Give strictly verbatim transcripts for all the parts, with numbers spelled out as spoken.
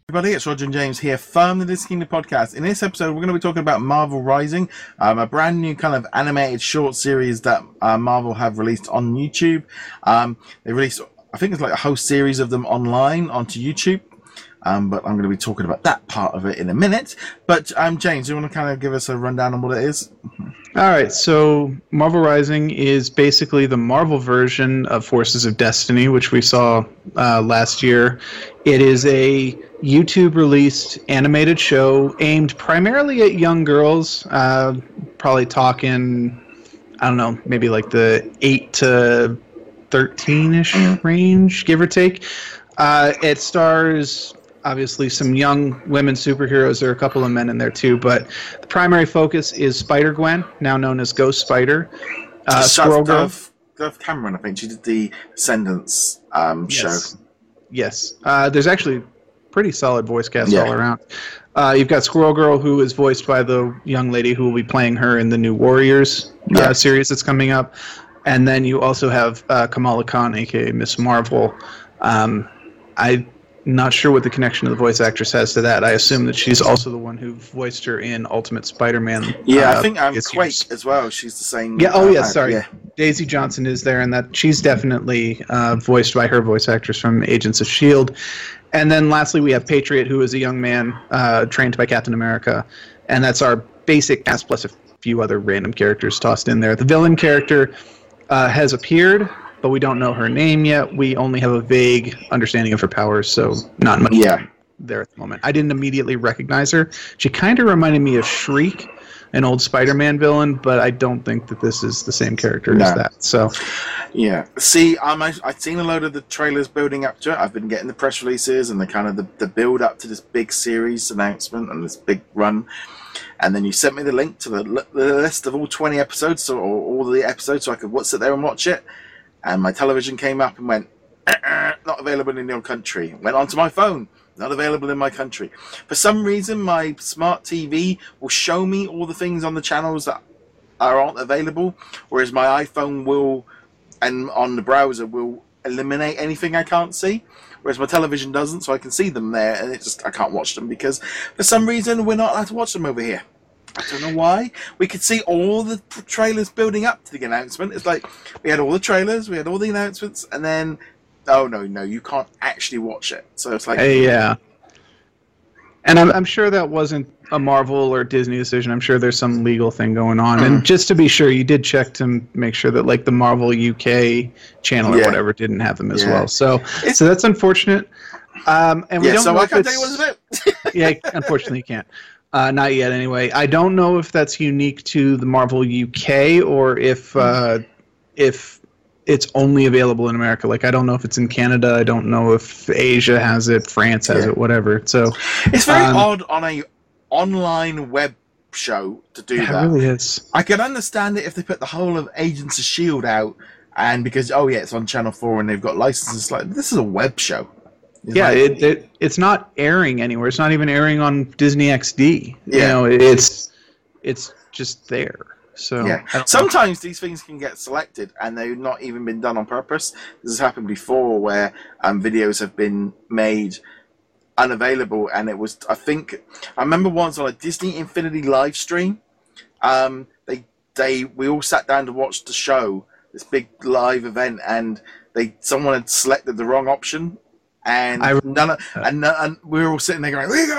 Everybody, it's Roger and James here from the Disney Kingdom podcast. In this episode, we're going to be talking about Marvel Rising, um, a brand new kind of animated short series that uh, Marvel have released on YouTube. Um, they released, I think it's like a whole series of them online onto YouTube. Um, but I'm going to be talking about that part of it in a minute. But um, James, do you want to kind of give us a rundown on what it is? All right, so Marvel Rising is basically the Marvel version of Forces of Destiny, which we saw uh, last year. It is a YouTube-released animated show aimed primarily at young girls, uh, probably talking, I don't know, maybe like the eight to thirteen-ish range, give or take. Uh, it stars... obviously some young women superheroes. There are a couple of men in there too, but the primary focus is Spider-Gwen, now known as Ghost Spider. Uh, Squirrel Girl. Dove, Dove Cameron, I think. She did the Descendants um, yes. show. Yes. Uh, there's actually pretty solid voice cast yeah. all around. Uh, you've got Squirrel Girl, who is voiced by the young lady who will be playing her in the new Warriors uh, yeah. series that's coming up. And then you also have uh, Kamala Khan, a k a. Miss Marvel. Um, I... Not sure what the connection to the voice actress has to that. I assume that she's also the one who voiced her in Ultimate Spider-Man. Yeah, uh, I think um, Quake as well. She's the same. Yeah. Oh, uh, yeah. Sorry, yeah. Daisy Johnson is there, and that she's definitely uh, voiced by her voice actress from Agents of S H I E L D. And then lastly, we have Patriot, who is a young man uh, trained by Captain America, and that's our basic cast plus a few other random characters tossed in there. The villain character uh, has appeared, but we don't know her name yet. We only have a vague understanding of her powers, so not much yeah. there at the moment. I didn't immediately recognize her. She kind of reminded me of Shriek, an old Spider-Man villain, but I don't think that this is the same character no. as that. So, yeah. See, I'm, I've seen a load of the trailers building up to it. I've been getting the press releases and the kind of the, the build up to this big series announcement and this big run. And then you sent me the link to the, the list of all twenty episodes, so, or all the episodes, so I could sit there and watch it. And my television came up and went, not available in your country. Went onto my phone, not available in my country. For some reason, my smart T V will show me all the things on the channels that aren't available, whereas my iPhone will, and on the browser, will eliminate anything I can't see, whereas my television doesn't, so I can see them there, and it just I can't watch them because for some reason we're not allowed to watch them over here. I don't know why. We could see all the trailers building up to the announcement. It's like we had all the trailers, we had all the announcements, and then, oh, no, no, you can't actually watch it. So it's like... Hey, yeah. And I'm, I'm sure that wasn't a Marvel or Disney decision. I'm sure there's some legal thing going on. Mm. And just to be sure, you did check to make sure that like the Marvel U K channel or yeah. whatever didn't have them as yeah. well. So it's, so that's unfortunate. Um, and we yeah, don't so know I if can't it's, tell you what it's about. yeah, unfortunately you can't. Uh, not yet, anyway. I don't know if that's unique to the Marvel U K or if uh, if it's only available in America. Like, I don't know if it's in Canada. I don't know if Asia has it, France has yeah. it, whatever. So it's very um, odd on a online web show to do yeah, that. It really is. I could understand it if they put the whole of Agents of S H I E L D out, and because oh yeah, it's on Channel Four and they've got licenses. Like this is a web show. It's yeah, like, it, it it's not airing anywhere. It's not even airing on Disney X D. Yeah. You know, it's it's just there. So yeah, sometimes know. these things can get selected and they've not even been done on purpose. This has happened before where um, videos have been made unavailable, and it was I think I remember once on a Disney Infinity live stream, um, they they we all sat down to watch the show, this big live event, and they someone had selected the wrong option. And I none of, and, none, and we were all sitting there going, "We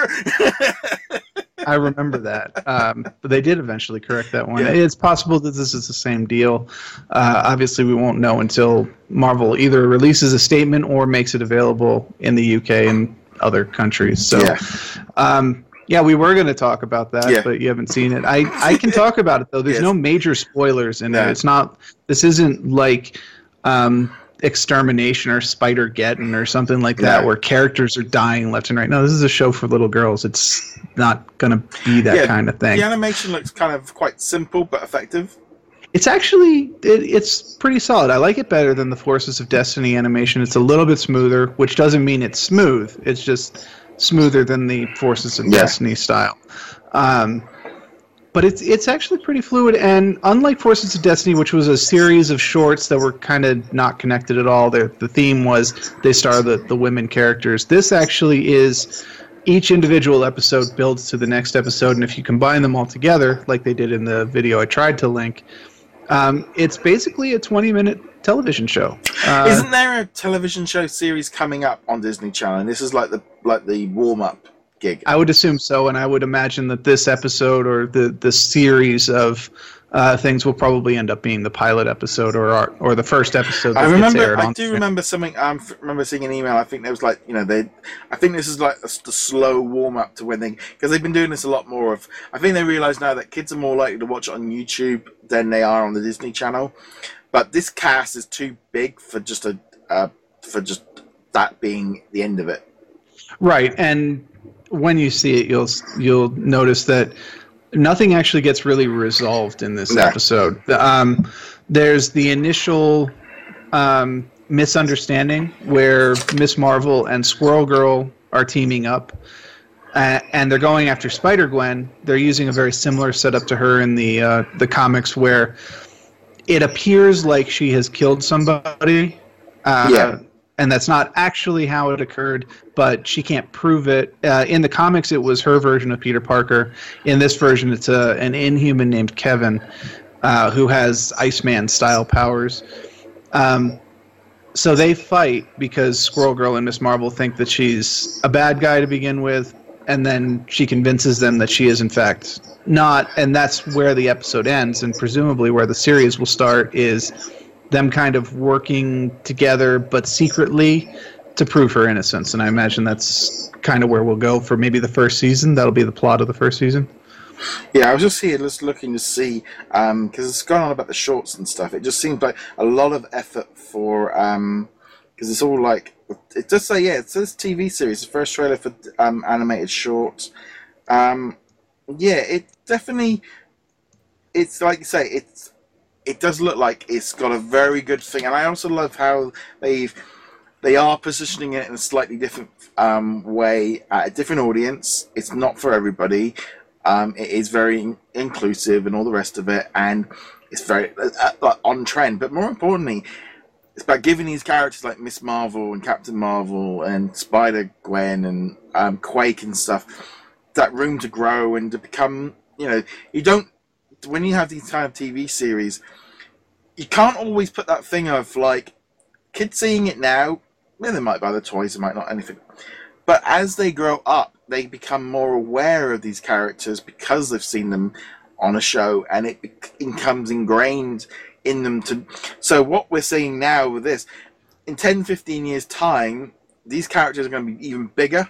go!" I remember that, um, but they did eventually correct that one. Yeah. It's possible that this is the same deal. Uh, obviously, we won't know until Marvel either releases a statement or makes it available in the U K and other countries. So, yeah, um, yeah we were going to talk about that, yeah. but you haven't seen it. I, I can talk about it though. There's yes. no major spoilers in no. it. It's not. This isn't like. Um, Extermination or Spider-Geddon or something like that yeah. where characters are dying left and right. No, this is a show for little girls. It's not going to be that yeah, kind of thing. The animation looks kind of quite simple but effective. It's actually, it, it's pretty solid. I like it better than the Forces of Destiny animation. It's a little bit smoother, which doesn't mean it's smooth. It's just smoother than the Forces of yeah. Destiny style. Um, but it's it's actually pretty fluid, and unlike Forces of Destiny, which was a series of shorts that were kind of not connected at all, the the theme was they star the, the women characters. This actually is each individual episode builds to the next episode, and if you combine them all together, like they did in the video I tried to link, um, it's basically a twenty-minute television show. Uh, Isn't there a television show series coming up on Disney Channel? And this is like the like the warm-up gig. I would assume so, and I would imagine that this episode or the, the series of uh, things will probably end up being the pilot episode or or the first episode that I remember, gets aired I on. do remember something. I um, remember seeing an email. I think there was like, you know, they. I think this is like a, the slow warm up to when they, because they've been doing this a lot more of. I think they realise now that kids are more likely to watch it on YouTube than they are on the Disney Channel. But this cast is too big for just a uh, for just that being the end of it. Right, and when you see it, you'll you'll notice that nothing actually gets really resolved in this No. episode. Um, there's the initial um, misunderstanding where Miss Marvel and Squirrel Girl are teaming up, uh, and they're going after Spider-Gwen. They're using a very similar setup to her in the uh, the comics, where it appears like she has killed somebody. Uh, Yeah. And that's not actually how it occurred, but she can't prove it. Uh, in the comics, it was her version of Peter Parker. In this version, it's a, an Inhuman named Kevin, uh, who has Iceman-style powers. Um, so they fight because Squirrel Girl and Miss Marvel think that she's a bad guy to begin with, and then she convinces them that she is, in fact, not. And that's where the episode ends, and presumably where the series will start is them kind of working together, but secretly, to prove her innocence. And I imagine that's kind of where we'll go for maybe the first season. That'll be the plot of the first season. Yeah, I was just here just looking to see, because um, it's gone on about the shorts and stuff. It just seems like a lot of effort for, because um, it's all like, it does say, yeah, it says T V series, the first trailer for um, animated shorts. Um, yeah, it definitely, it's like you say, it's, it does look like it's got a very good thing, and I also love how they've they are positioning it in a slightly different um, way at a different audience. It's not for everybody. Um, it is very in- inclusive and all the rest of it, and it's very uh, uh, on trend. But more importantly, it's about giving these characters like Miss Marvel and Captain Marvel and Spider-Gwen and um, Quake and stuff that room to grow and to become. You know, you don't. When you have these kind of T V series, you can't always put that thing of like kids seeing it now. Well, they might buy the toys, they might not anything, but as they grow up, they become more aware of these characters because they've seen them on a show, and it becomes ingrained in them. To so what we're seeing now with this, in ten, fifteen years' time, these characters are going to be even bigger.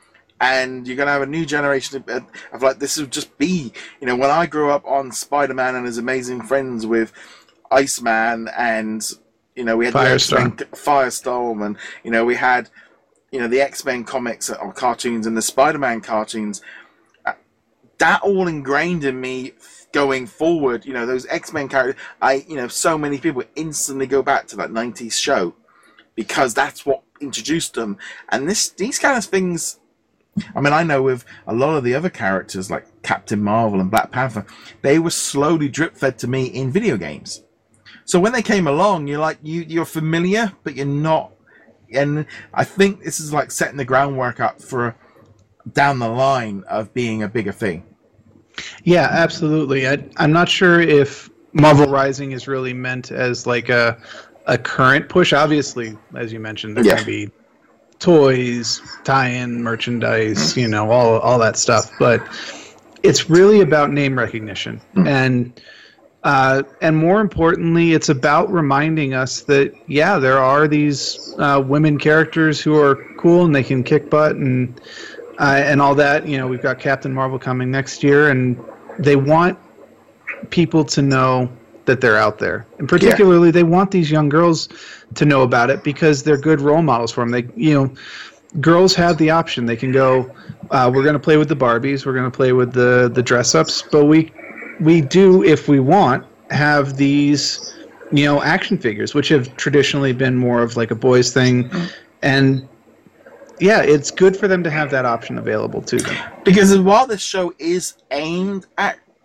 And you're going to have a new generation of, of like, this will just be, you know, when I grew up on Spider-Man and his amazing friends with Iceman and, you know, we had Firestorm. the Firestorm and, you know, we had, you know, the X-Men comics or cartoons and the Spider-Man cartoons. Uh, that all ingrained in me going forward, you know, those X-Men characters, I, you know, so many people instantly go back to that nineties show because that's what introduced them. And this, these kind of things, I mean, I know with a lot of the other characters like Captain Marvel and Black Panther, they were slowly drip-fed to me in video games. So when they came along, you're like, you, you're familiar, but you're not. And I think this is like setting the groundwork up for down the line of being a bigger thing. Yeah, absolutely. I, I'm not sure if Marvel Rising is really meant as like a a current push. Obviously, as you mentioned, there's Yeah. going to be toys, tie-in merchandise, you know, all all that stuff. But it's really about name recognition, Mm. and uh, and more importantly, it's about reminding us that yeah, there are these uh, women characters who are cool and they can kick butt and uh, and all that. You know, we've got Captain Marvel coming next year, and they want people to know that they're out there, and particularly yeah. they want these young girls to know about it because they're good role models for them. They, you know, girls have the option. They can go, uh, we're going to play with the Barbies, we're going to play with the the dress ups, but we we do, if we want, have these, you know, action figures, which have traditionally been more of like a boys thing, and yeah, it's good for them to have that option available to them. Because while this show is aimed at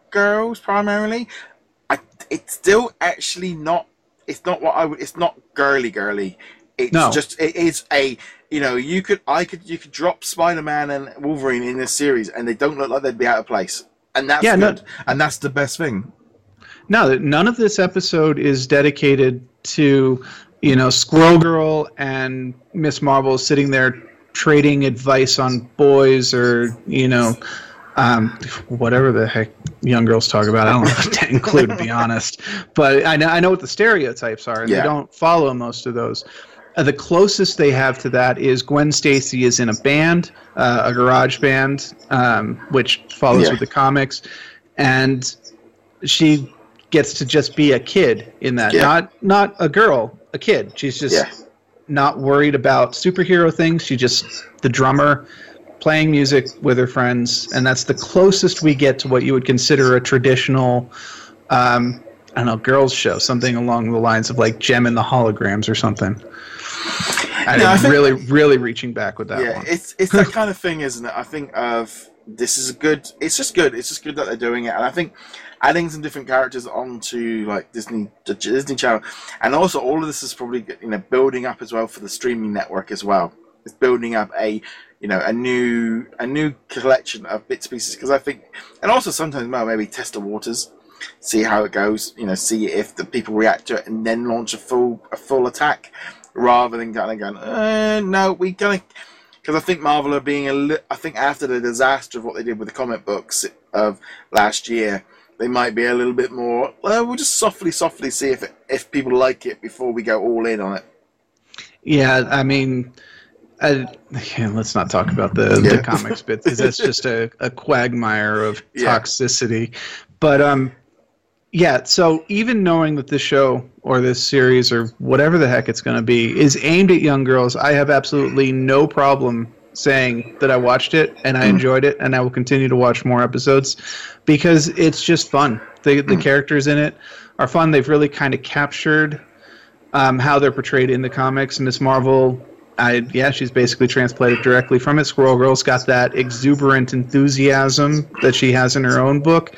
girls primarily. I, it's still actually not. It's not what I would. It's not girly girly. It's No. just. It is a. You know, you could. I could. You could drop Spider-Man and Wolverine in this series, and they don't look like they'd be out of place. And that's Yeah, no- good. And that's the best thing. No, none of this episode is dedicated to, you know, Squirrel Girl and Miss Marvel sitting there trading advice on boys or, you know, um, whatever the heck young girls talk about. I don't know what to include, to be honest. But I know, I know what the stereotypes are, and Yeah. they don't follow most of those. Uh, the closest they have to that is Gwen Stacy is in a band, uh, a garage band, um, which follows Yeah. with the comics, and she gets to just be a kid in that. Yeah. Not not a girl, a kid. She's just Yeah. not worried about superhero things. She's just the drummer playing music with her friends, and that's the closest we get to what you would consider a traditional um, I don't know, girls show, something along the lines of like Gem and the Holograms or something. I'm Yeah, I think- really, really reaching back with that yeah, one. it's it's that kind of thing, isn't it? I think of this is a good. It's just good. It's just good that they're doing it, and I think adding some different characters onto like Disney, the Disney Channel, and also all of this is probably you know building up as well for the streaming network as well. It's building up a you know a new a new collection of bits and pieces because I think, and also sometimes well maybe test the waters, see how it goes. You know, see if the people react to it, and then launch a full a full attack. Rather than kind of going, uh, no, we gonna, because I think Marvel are being a li- I think after the disaster of what they did with the comic books of last year, they might be a little bit more. Well, we'll just softly, softly see if it, if people like it before we go all in on it. Yeah, I mean, I, yeah, let's not talk about the, Yeah. the comics bit because that's just a, a quagmire of Yeah. toxicity. But um, yeah, so even knowing that this show or this series or whatever the heck it's going to be is aimed at young girls, I have absolutely no problem saying that I watched it and I Mm. enjoyed it and I will continue to watch more episodes because it's just fun. The, the Mm. characters in it are fun. They've really kind of captured um, how they're portrayed in the comics. Miss Marvel, I yeah, she's basically transplanted directly from it. Squirrel Girl's got that exuberant enthusiasm that she has in her own book.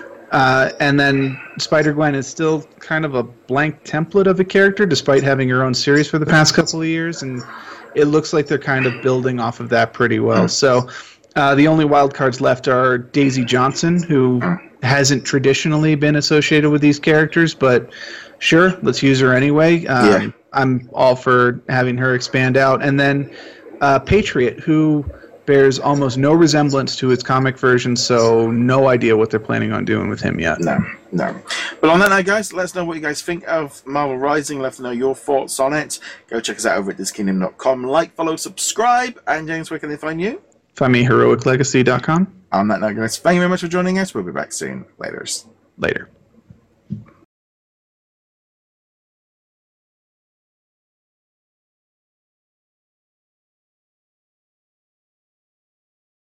Uh, and then Spider-Gwen is still kind of a blank template of a character, despite having her own series for the past couple of years, and it looks like they're kind of building off of that pretty well. So uh, the only wild cards left are Daisy Johnson, who hasn't traditionally been associated with these characters, but sure, let's use her anyway. Um, Yeah. I'm all for having her expand out. And then uh, Patriot, who bears almost no resemblance to its comic version, so no idea what they're planning on doing with him yet. No, no. But on that note, guys, let us know what you guys think of Marvel Rising. Let us know your thoughts on it. Go check us out over at this kingdom dot com. Like, follow, subscribe. And James, where can they find you? Find me heroic legacy dot com. On that note, guys, thank you very much for joining us. We'll be back soon. Laters. Later.